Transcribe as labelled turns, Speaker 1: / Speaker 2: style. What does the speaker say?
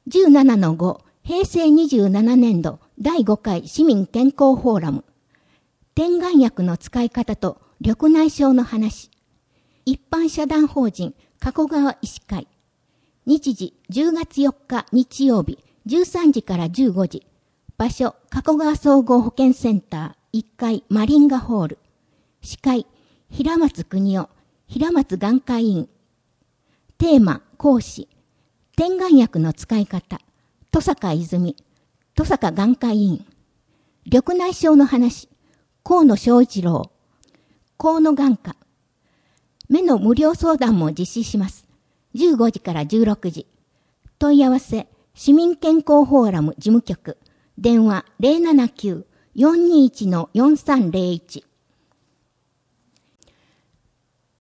Speaker 1: 17-5 平成27年度第5回市民健康フォーラム。点眼薬の使い方と緑内障の話。一般社団法人加古川医師会。日時10月4日日曜日13時から15時。場所加古川総合保健センター1階マリンガホール。司会平松邦夫平松眼科医院。テーマ講師点眼薬の使い方登坂泉登坂眼科医院。緑内障の話河野翔一郎河野眼科。目の無料相談も実施します。15時から16時。問い合わせ市民健康フォーラム事務局電話 079-421-4301